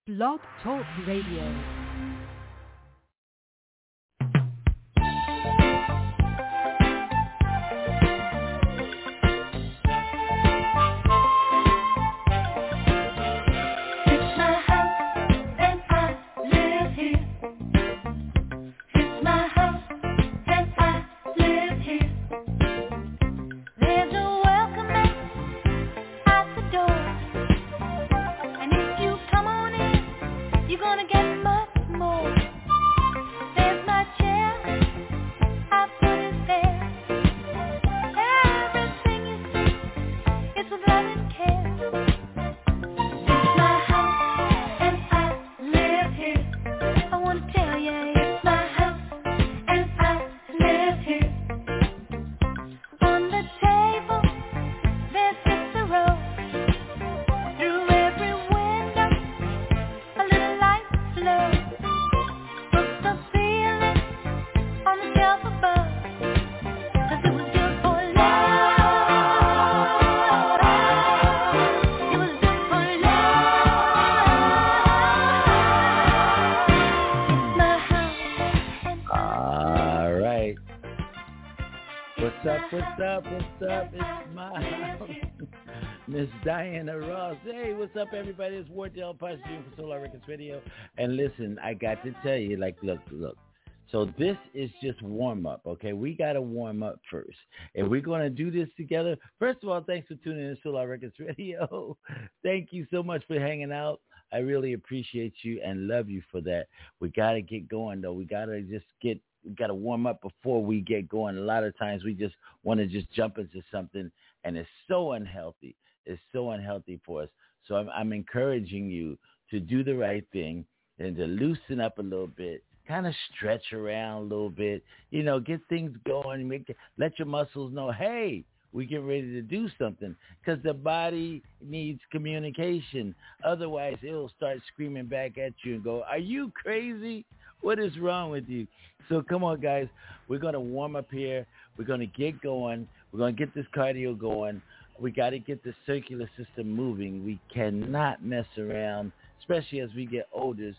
Blog Talk Radio. What's up? It's my house. Miss Diana Ross. Hey, what's up, everybody? It's Wardell Parson for Solar Records Radio. And listen, I got to tell you, look. So this is just warm up, okay? We got to warm up first. And we're going to do this together. First of all, thanks for tuning in to Solar Records Radio. Thank you so much for hanging out. I really appreciate you and love you for that. We got to get going, though. We got to warm up before we get going. A lot of times we just want to just jump into something, and it's so unhealthy. It's so unhealthy for us. So I'm encouraging you to do the right thing and to loosen up a little bit, kind of stretch around a little bit, get things going, let your muscles know, hey, we get ready to do something, because the body needs communication. Otherwise, it'll start screaming back at you and go, are you crazy? What is wrong with you? So come on, guys. We're going to warm up here. We're going to get going. We're going to get this cardio going. We got to get the circular system moving. We cannot mess around, especially as we get older.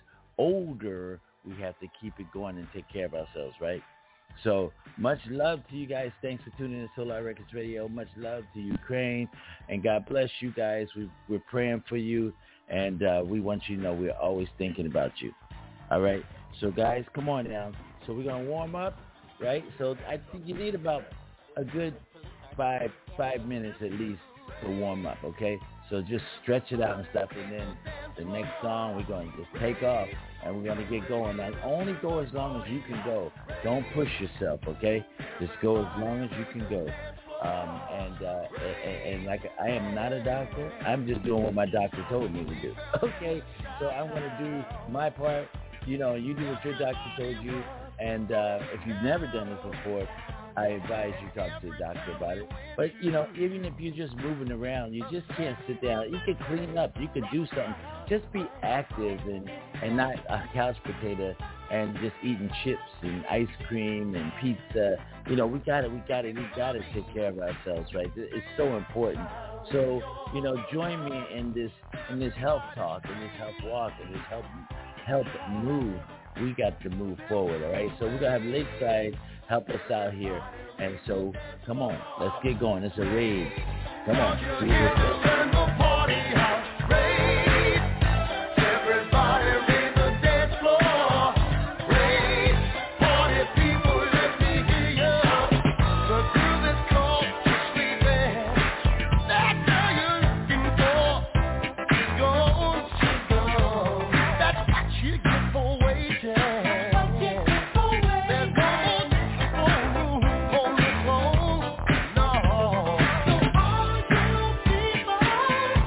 We have to keep it going and take care of ourselves, right? So much love to you guys. Thanks for tuning in to Solar Records Radio. Much love to Ukraine. And God bless you guys. We're praying for you. And we want you to know we're always thinking about you. All right? So, guys, come on now. So we're going to warm up, right? So I think you need about a good five minutes at least to warm up, okay? So just stretch it out and stuff. And then the next song, we're going to just take off, and we're going to get going. Now, only go as long as you can go. Don't push yourself, okay? Just go as long as you can go. And like, I am not a doctor. I'm just doing what my doctor told me to do, okay? So I'm going to do my part. You do what your doctor told you, and if you've never done this before, I advise you talk to a doctor about it. But, even if you're just moving around, you just can't sit down. You can clean up. You can do something. Just be active and not a couch potato and just eating chips and ice cream and pizza. We got to take care of ourselves, right? It's so important. So, join me in this health talk, in this health walk, in this help move. We got to move forward, all right? So we're going to have Lakeside help us out here. And so, come on, let's get going. It's a raid. Come on. People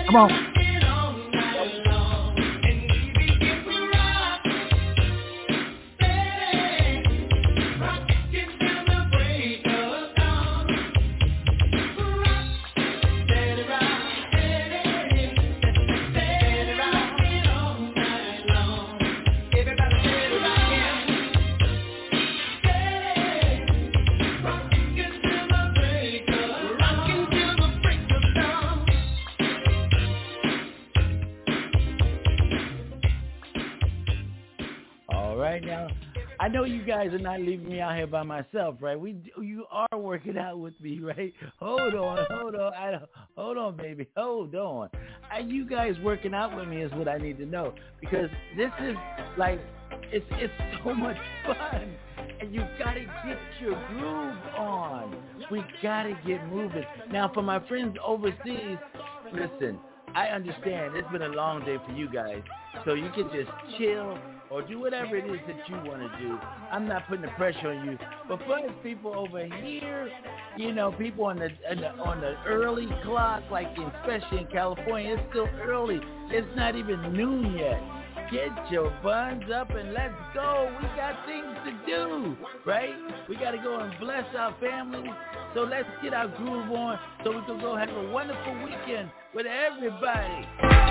Come on. I know you guys are not leaving me out here by myself, right? You are working out with me, right? Hold on, baby. Hold on. Are you guys working out with me is what I need to know, because this is like, it's so much fun, and you gotta get your groove on. We gotta get moving. Now, for my friends overseas, listen, I understand it's been a long day for you guys, so you can just chill or do whatever it is that you want to do. I'm not putting the pressure on you. But for us people over here, you know, people on the early clock, like especially in California, it's still early. It's not even noon yet. Get your buns up and let's go. We got things to do, right? We got to go and bless our families. So let's get our groove on so we can go have a wonderful weekend with everybody.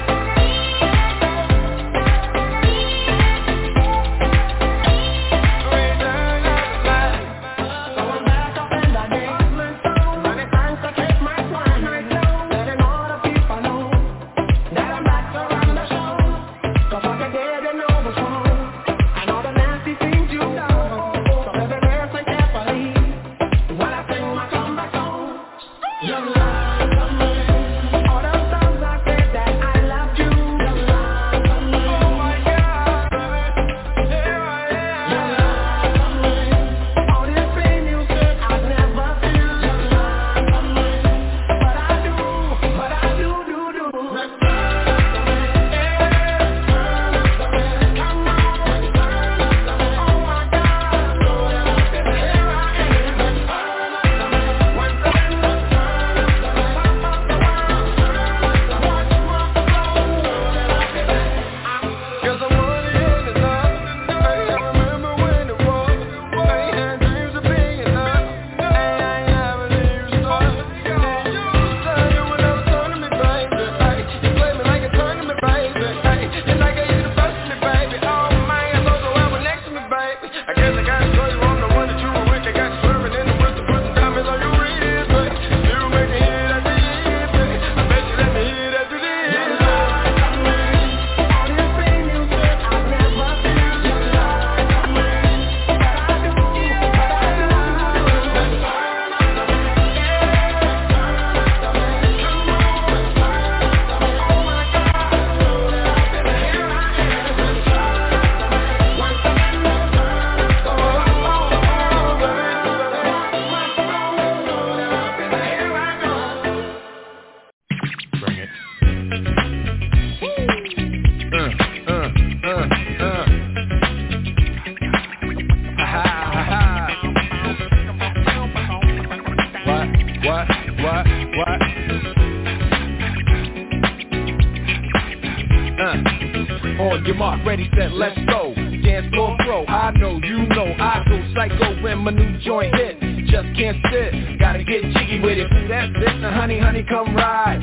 On your mark, ready, set, let's go. Dance floor pro, I know, you know, I go psycho when my new joint hit. Just can't sit, gotta get jiggy with it. That's it, now honey, come ride.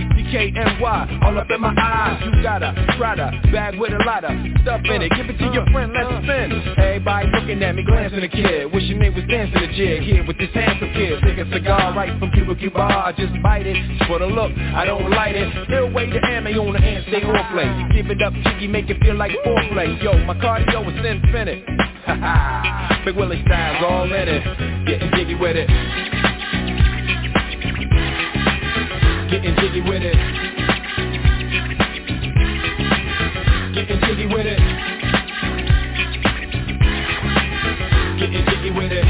DKNY, all up in my eyes. You got a Prada bag with a lot of stuff in it. Give it to your friend, let's spin. Everybody looking at me, glancing a kid. Wishing they was dancing a jig here with this handsome kid. Take a cigar right from Cuba Cuba, I just bite it. For the look, I don't light it. Still wait the ammo on the hand, stay on play. Give it up, jiggy, make it feel like foreplay. Yo, my cardio is infinite. Big Willie style's all in it. Getting jiggy with it. Getting jiggy with it. Getting jiggy with it. Getting jiggy with it.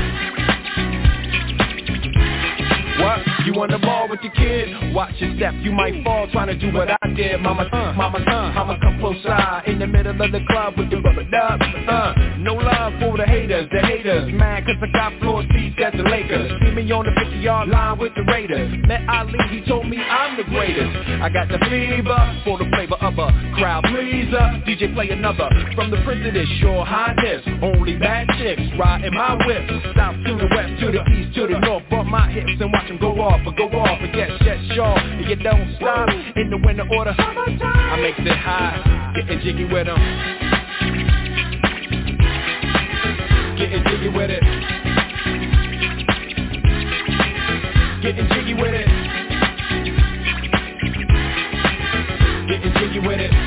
What? You on the ball with your kid? Watch your step, you might fall trying to do what I did. Mama, I'ma come close side in the middle of the club with the rubber dub. No love for the haters, mad cause I got floor seats at the Lakers. See me on the 50 yard line with the Raiders. Met Ali, he told me I'm the greatest. I got the fever for the flavor of a crowd pleaser. DJ play another from the Prince of this Your Highness. Only bad chicks riding my whip. South to the west, to the east, to the north. Bump my hips and watch them go off and get shut short. And you don't stop in the winter order. I makes it high, getting jiggy with them. Getting jiggy with it. Getting jiggy with it. Getting jiggy with it.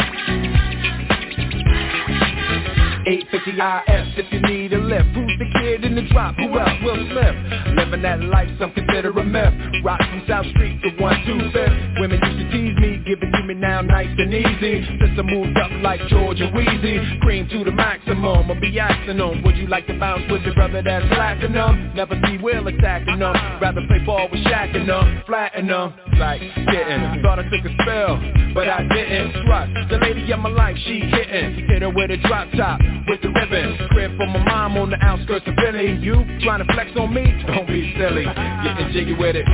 850 IS if you need a lift. Who's the kid in the drop? Who else? Will Smith. Living that life, some consider a myth. Rock from South Street to 125th. Women used to tease me, give it to me now nice and easy. Since I moved up like George and Wheezy. Cream to the maximum, I'll be asking them. Would you like to bounce with your brother that's lacking them? Never see Will attacking them. Rather play ball with Shaq and them. Flatten them, like getting. Thought I took a spell, but I didn't. Trust the lady of my life, she hitting. Hit her with a drop top. With the ribbon, crib for my mom on the outskirts of Philly. You trying to flex on me? Don't be silly. Getting jiggy with it.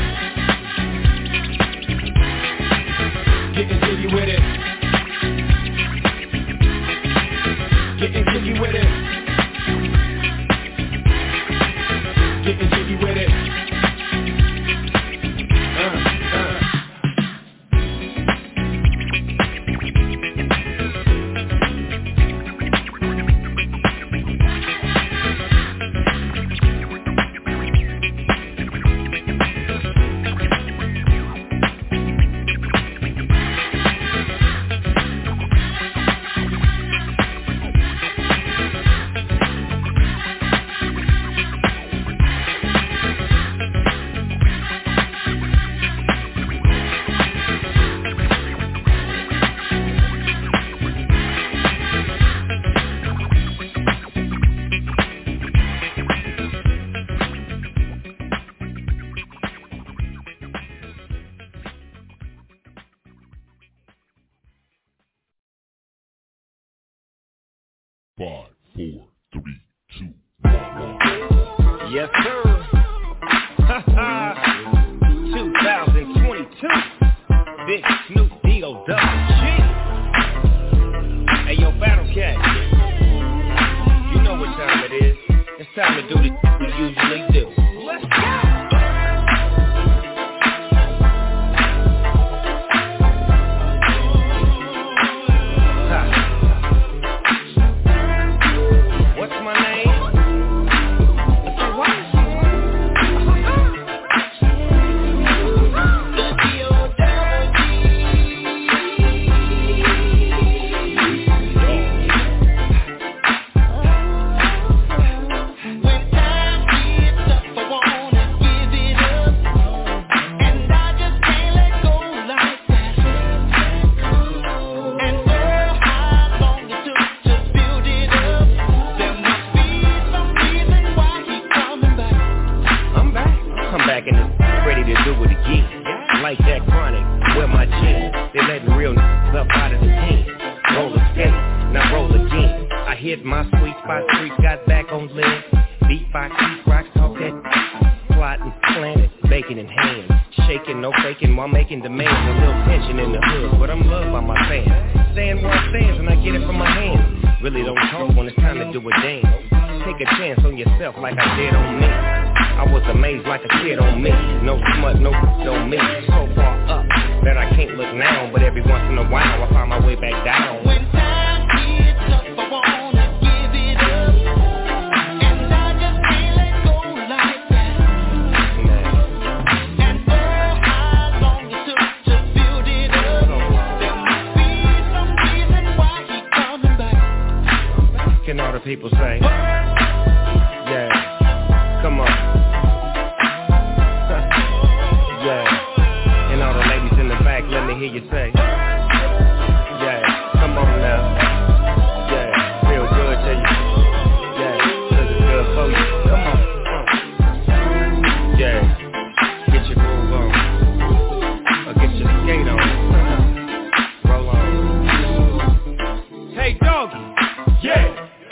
Getting jiggy with it. Getting jiggy with it. Getting jiggy with it. Yes, sir. 2022. Big Snoop D-O-double-G. Hey, yo, Battle Cat. You know what time it is. It's time to do the we usually do. Let's go.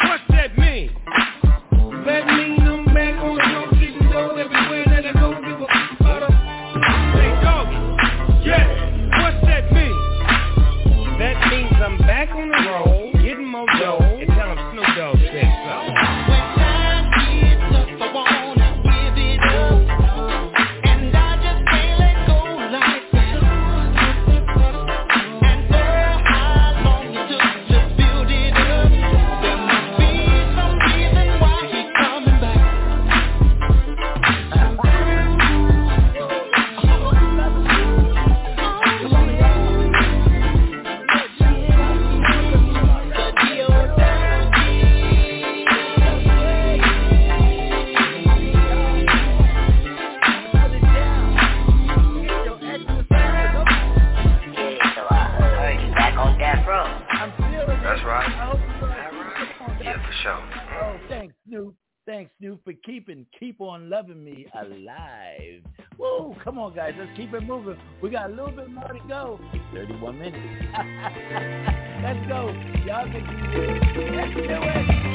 That mean I'm back on the road, getting dough everywhere that I go. Give a hope you are. Yeah, for sure. Oh, thanks, Snoop. Thanks, Snoop, for keep on loving me alive. Woo, come on, guys. Let's keep it moving. We got a little bit more to go. 31 minutes. Let's go. Y'all can do it. Let's do it.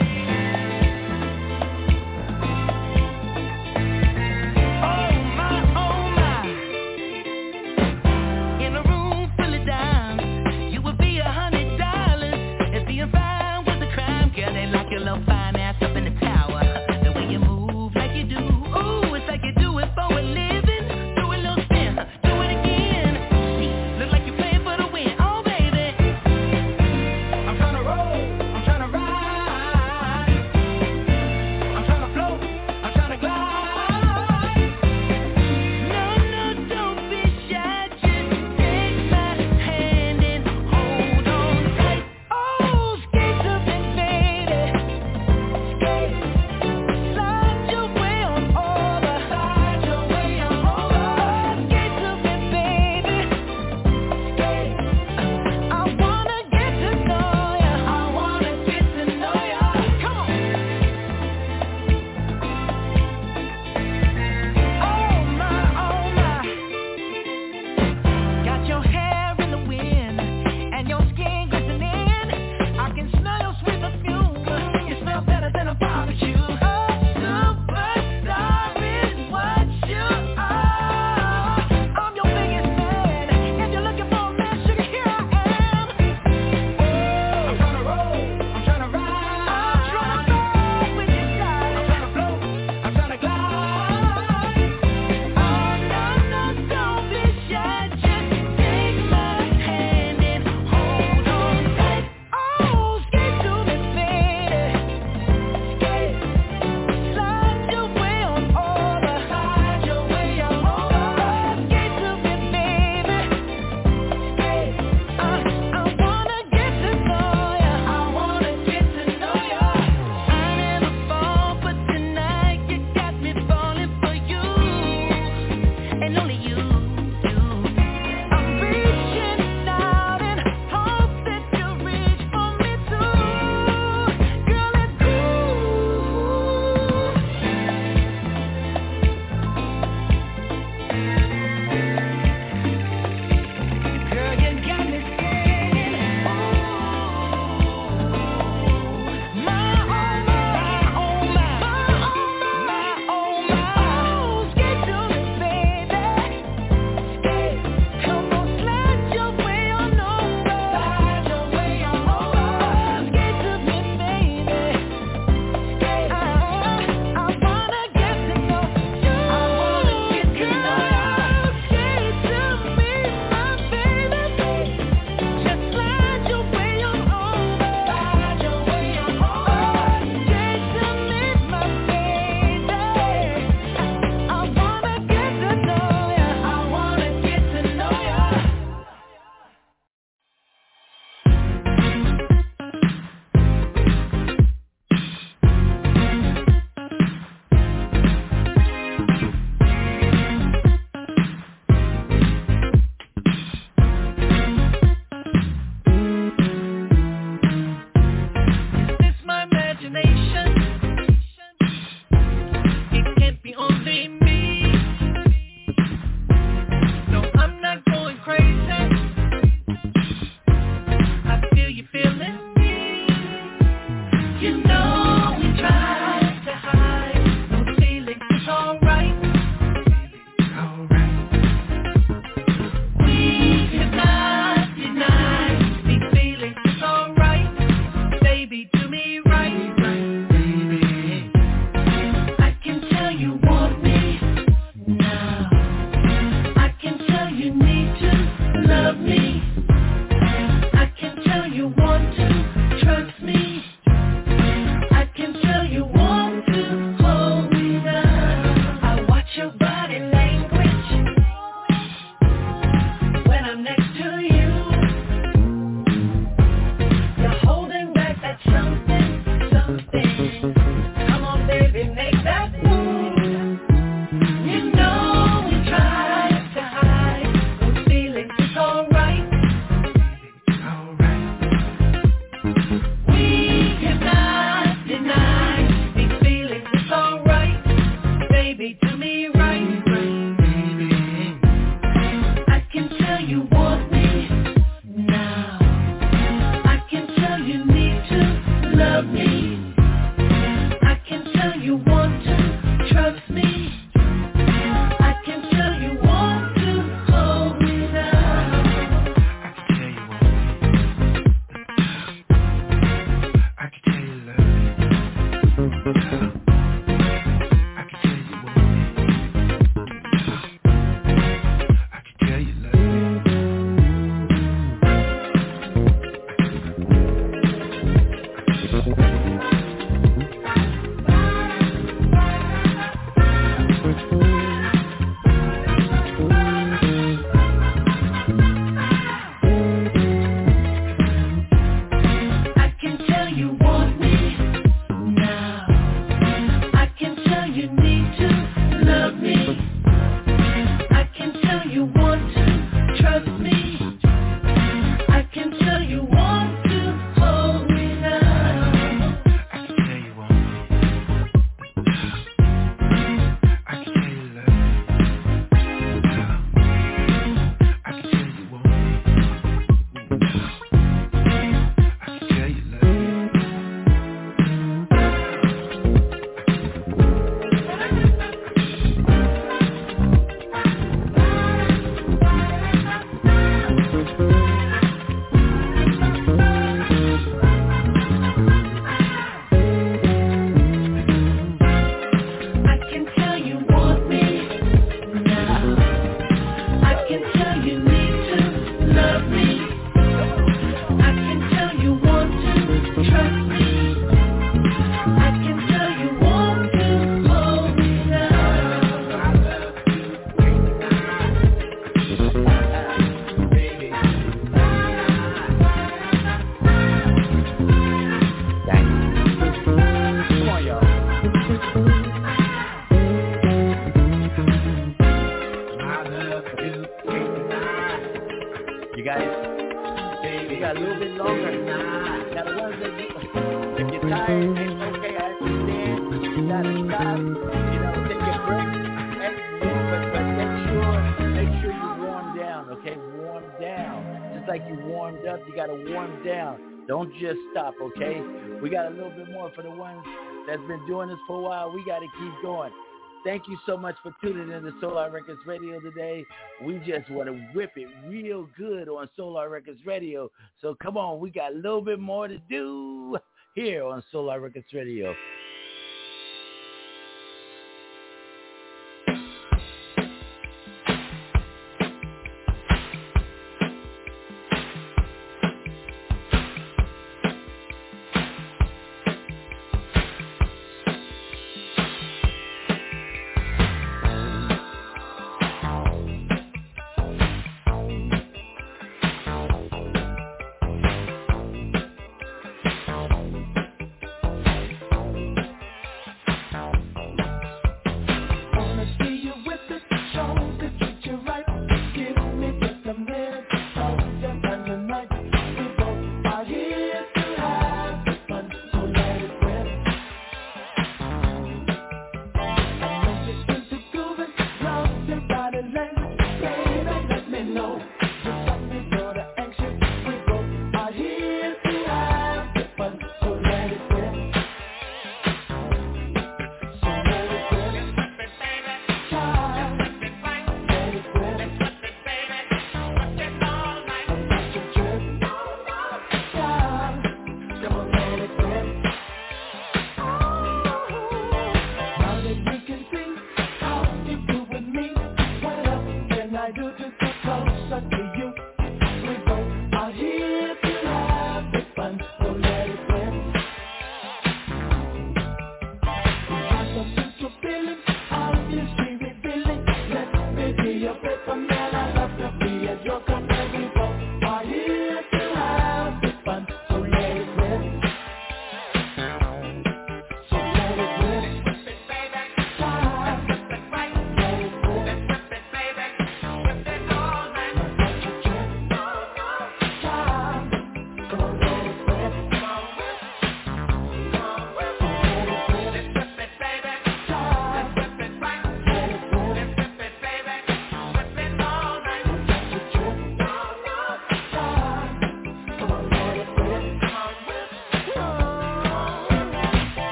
Don't just stop, okay? We got a little bit more for the ones that's been doing this for a while. We got to keep going. Thank you so much for tuning in to Solar Records Radio today. We just want to whip it real good on Solar Records Radio. So come on, we got a little bit more to do here on Solar Records Radio.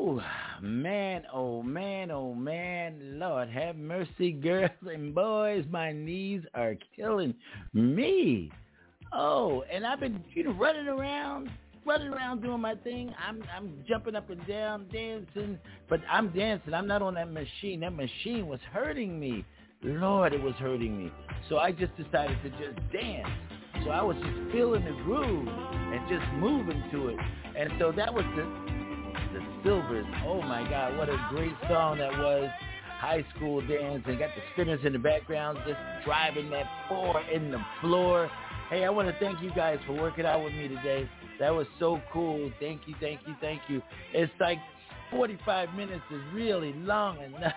Woo, man, oh man, oh man, Lord have mercy, girls and boys, my knees are killing me. Oh, and I've been running around doing my thing. I'm jumping up and down, dancing, but I'm dancing. I'm not on that machine. That machine was hurting me. Lord, it was hurting me. So I just decided to just dance. So I was just feeling the groove and just moving to it. And so that was the Silvers. Oh my God, what a great song that was. High school dance, and got the spinners in the background just driving that four in the floor. Hey, I want to thank you guys for working out with me today. That was so cool. Thank you, thank you, thank you. It's like 45 minutes is really long enough.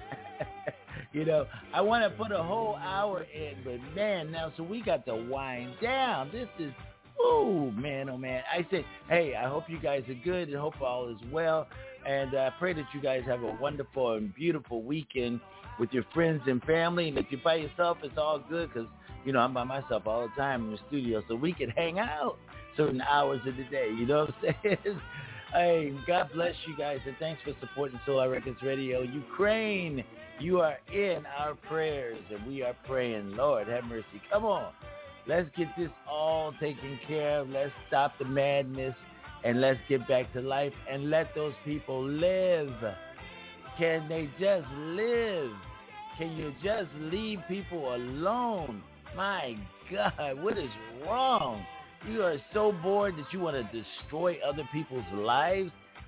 I want to put a whole hour in, but man, now, so we got to wind down. This is, oh man, I said, hey, I hope you guys are good and hope all is well. And I pray that you guys have a wonderful and beautiful weekend with your friends and family. And if you're by yourself, it's all good because, I'm by myself all the time in the studio. So we can hang out certain hours of the day. You know what I'm saying? Hey, God bless you guys. And thanks for supporting Solar Records Radio. Ukraine, you are in our prayers. And we are praying. Lord, have mercy. Come on. Let's get this all taken care of. Let's stop the madness. And let's get back to life and let those people live. Can they just live? Can you just leave people alone? My God, what is wrong? You are so bored that you want to destroy other people's lives?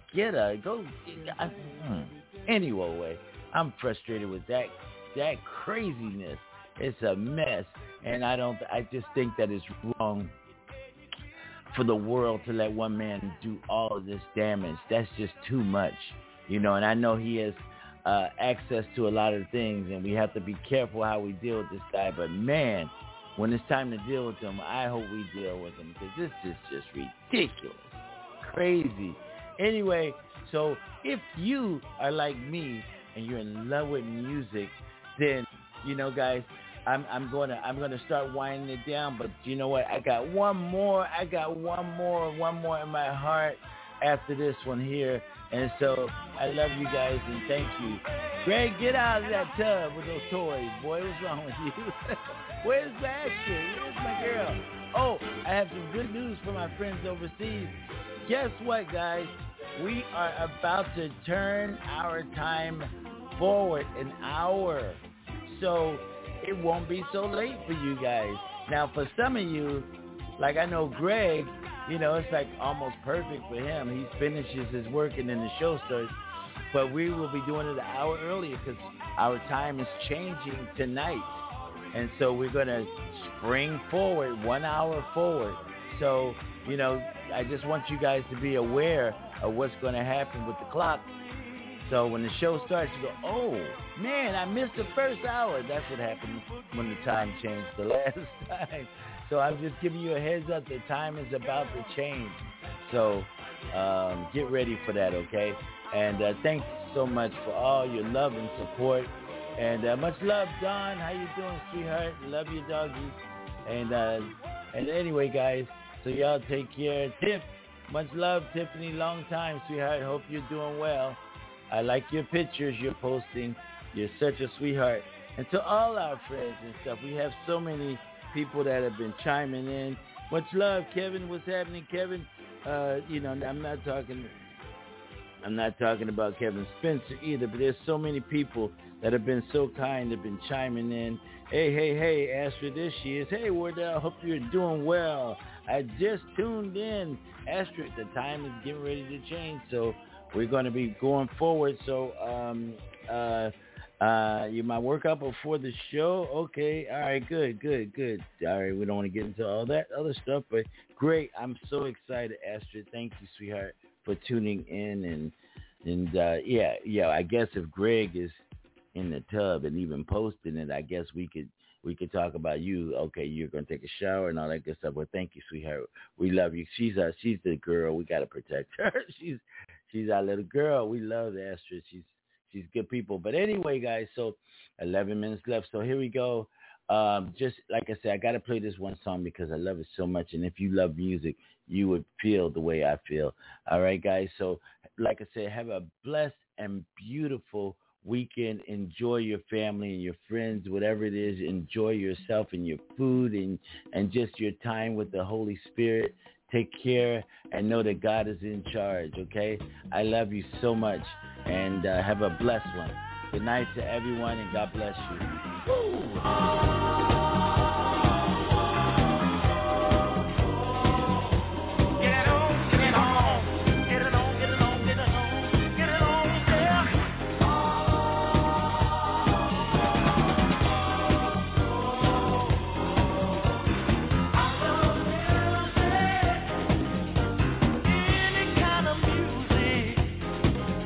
Anyway, I'm frustrated with that craziness. It's a mess. And I just think that it's wrong for the world to let one man do all of this damage. That's just too much, and I know he has access to a lot of things, and we have to be careful how we deal with this guy. But man, when it's time to deal with him, I hope we deal with him because this is just ridiculous, crazy. Anyway, so if you are like me and you're in love with music, then, guys, I'm gonna start winding it down, but you know what? I got one more in my heart after this one here, and so I love you guys and thank you. Greg, get out of that tub with those toys, boy. What's wrong with you? Where's the action? Where's my girl? Oh, I have some good news for my friends overseas. Guess what, guys? We are about to turn our time forward an hour, so it won't be so late for you guys. Now, for some of you, like I know Greg, it's like almost perfect for him. He finishes his work and then the show starts. But we will be doing it an hour earlier because our time is changing tonight. And so we're going to spring forward 1 hour forward. So, I just want you guys to be aware of what's going to happen with the clock. So when the show starts, you go, oh, man, I missed the first hour. That's what happened when the time changed the last time. So I'm just giving you a heads up. The time is about to change. So get ready for that, okay? And thanks so much for all your love and support. And much love, Don. How you doing, sweetheart? Love you, doggy. And anyway, guys, so y'all take care. Tiff, much love, Tiffany. Long time, sweetheart. Hope you're doing well. I like your pictures you're posting. You're such a sweetheart. And to all our friends and stuff, we have so many people that have been chiming in. Much love, Kevin. What's happening, Kevin? I'm not talking about Kevin Spencer either, but there's so many people that have been so kind, have been chiming in. Hey, Astrid, there she is. Hey, Wardell, hope you're doing well. I just tuned in. Astrid, the time is getting ready to change, so we're going to be going forward. So, you might work up before the show. Okay. All right. Good. All right. We don't want to get into all that other stuff, but great. I'm so excited, Astrid. Thank you, sweetheart, for tuning in. And yeah. I guess if Greg is in the tub and even posting it, I guess we could talk about you. Okay. You're going to take a shower and all that good stuff. Well, thank you, sweetheart. We love you. She's the girl. We got to protect her. She's our little girl. We love Astrid. She's good people. But anyway, guys, so 11 minutes left. So here we go. Just like I said, I got to play this one song because I love it so much. And if you love music, you would feel the way I feel. All right, guys. So like I said, have a blessed and beautiful weekend. Enjoy your family and your friends, whatever it is. Enjoy yourself and your food and just your time with the Holy Spirit. Take care and know that God is in charge, okay? I love you so much, and have a blessed one. Good night to everyone, and God bless you. Woo!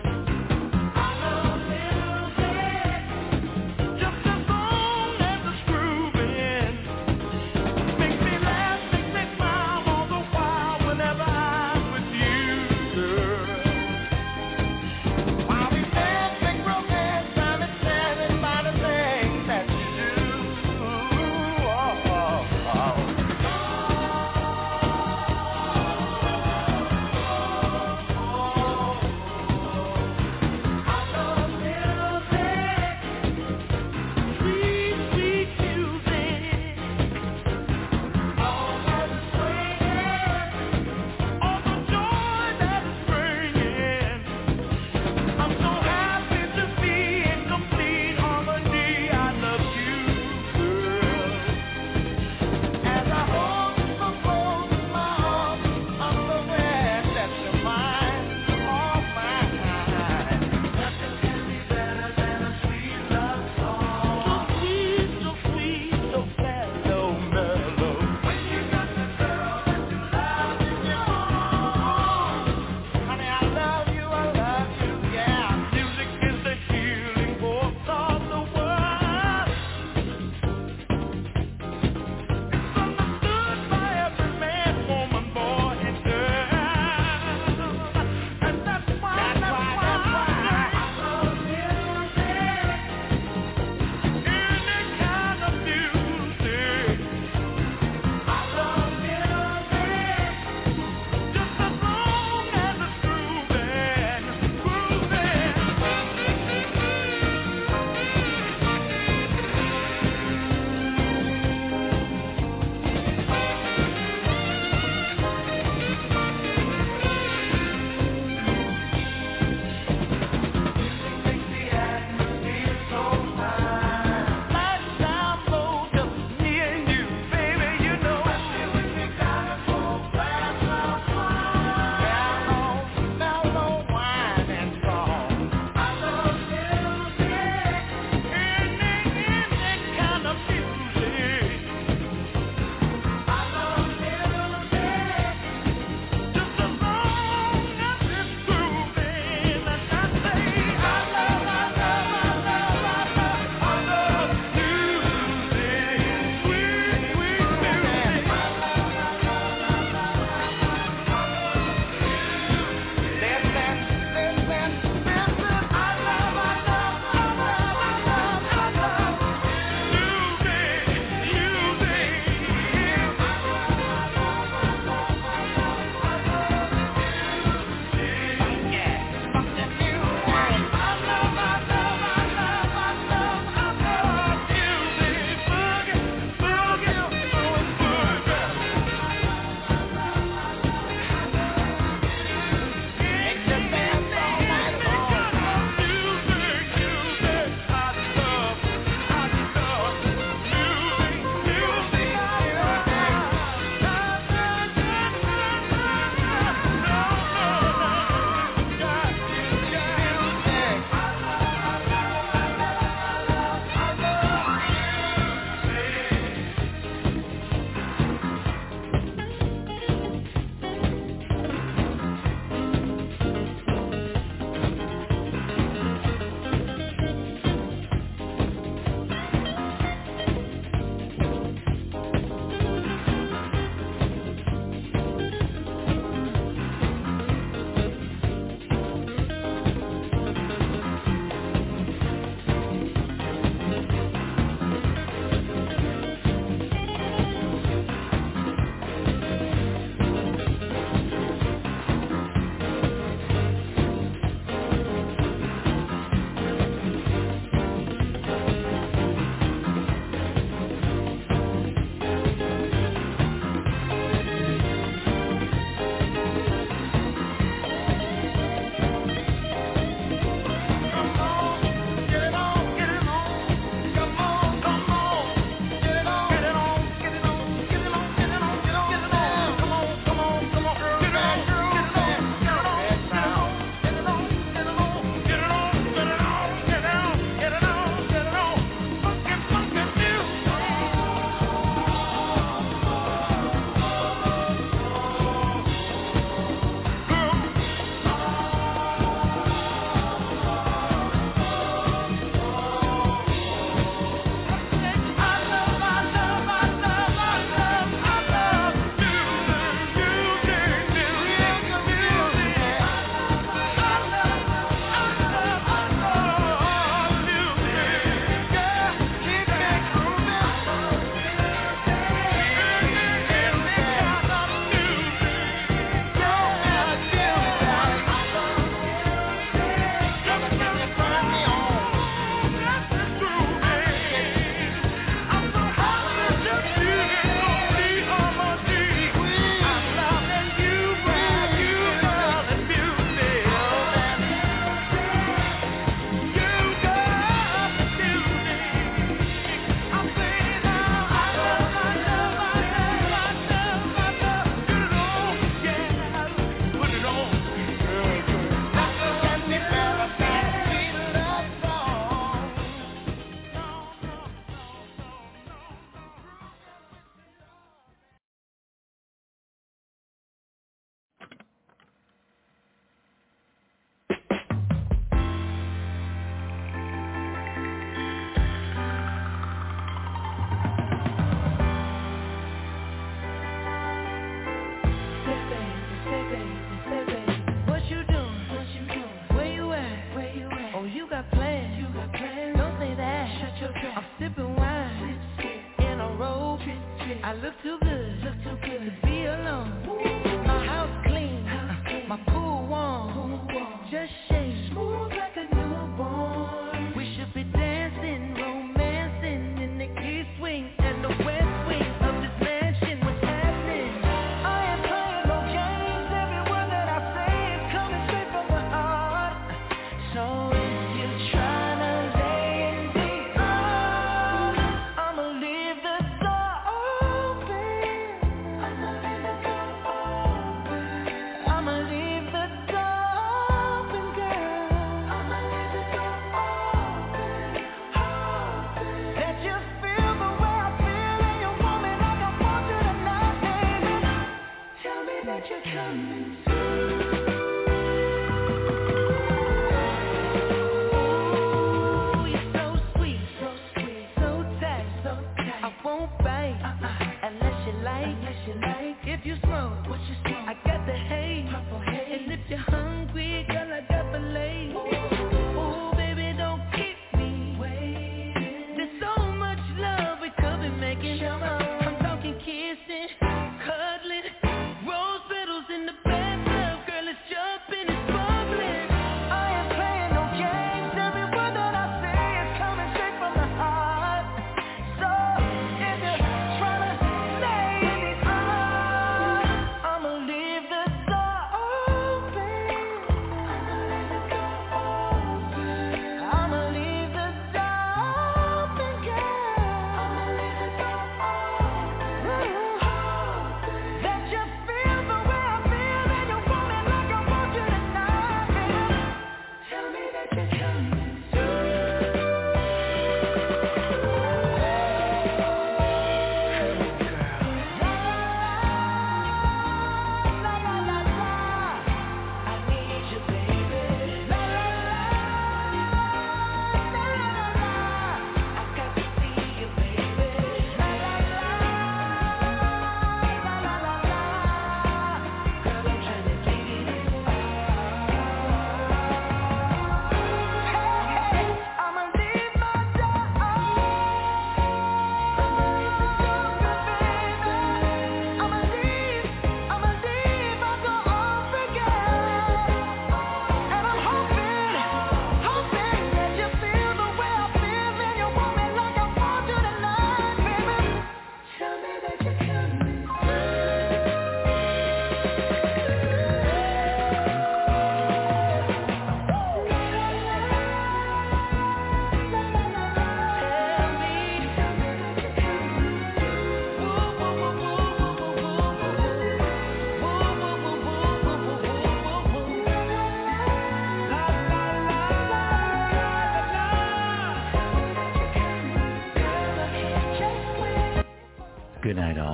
Just as long as the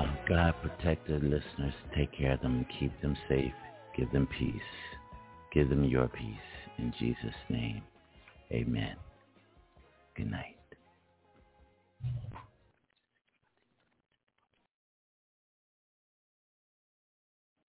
God protect the listeners. Take care of them and keep them safe. Give them peace. Give them your peace. In Jesus' name, amen. Good night.